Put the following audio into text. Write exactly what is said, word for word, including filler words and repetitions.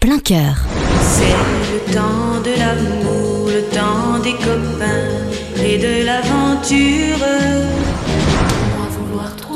plein cœur. C'est le temps de l'amour, le temps des copains et de l'aventure. Moi vouloir trop